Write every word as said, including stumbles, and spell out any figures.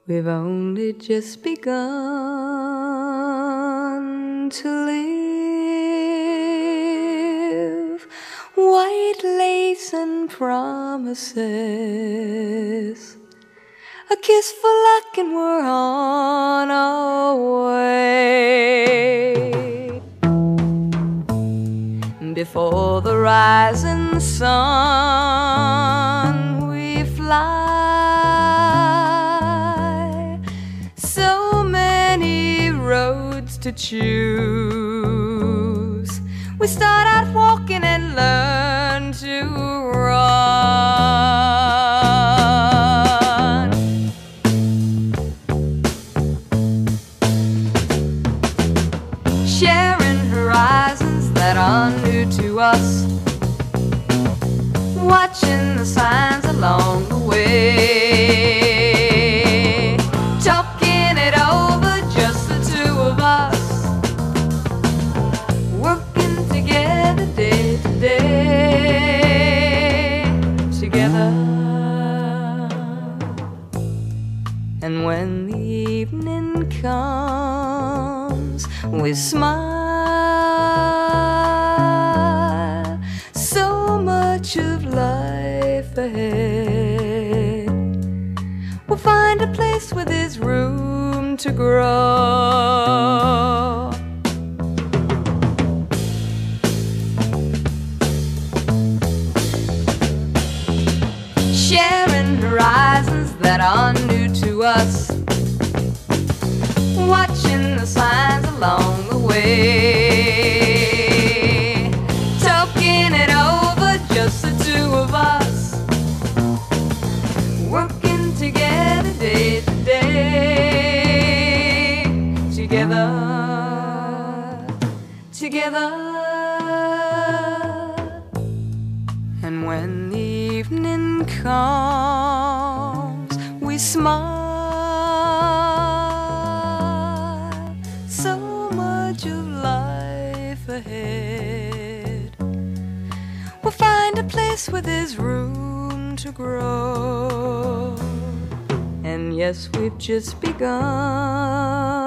We've only just begun to live. White lace and promises, a kiss for luck and we're on our way. Before the rising sun we fly, so many roads to choose. We start out walking and learn to run. Sharing horizons that are new to us, watching the signs along the way, talking it over, just the two of us, working together day to day, together. And when the evening comes, we smile, so much of life ahead. We'll find a place where there's room to grow. Sharing horizons that are new to us, watching the signs along the way, talking it over, just the two of us, working together day to day, together, together. And when the evening comes, we smile, so much of life ahead. We'll find a place where there's room to grow. And yes, we've just begun